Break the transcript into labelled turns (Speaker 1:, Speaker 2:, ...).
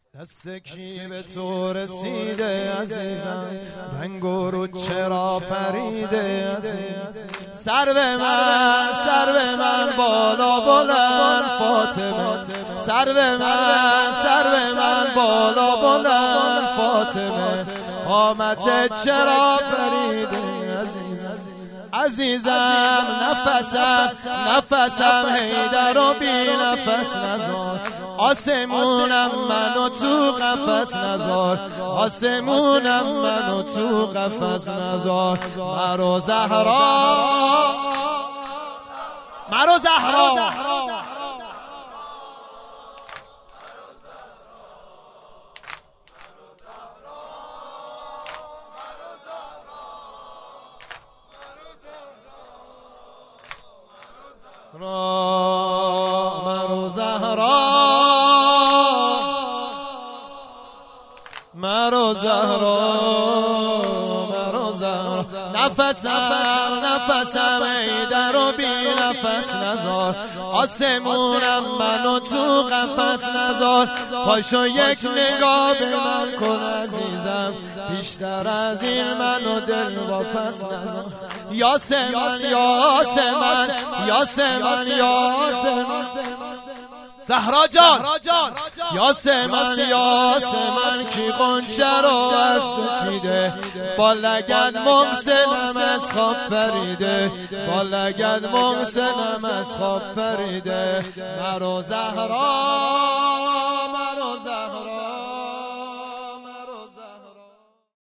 Speaker 1: دست کی به تو رسیده عزیزم، رنگ و رو چرا پریده عزیزم. سر به من بالا بلند فاطمه، سر به من بالا بلند فاطمه. قامت چرا پریده عزیزم، نفسم حیدر و بی نفس نزار. آسمونم منو تو قفس نزار، آسمونم منو تو قفس نزار. مرو زهرا مرو زهرا، مرو زهرا. نفسم حیدر و بی نفس نزار. آسمونم منو تو قفس نزار. پاشو یک نگاه به من کن عزیزم، بیشتر از این منو دل واپس نزار. یاسمن زهرا جان، یاسمن کی غنچه رو از تو چیده، با لگد محسنم از خواب پریده، با لگد محسنم از خواب پریده. مرو زهرا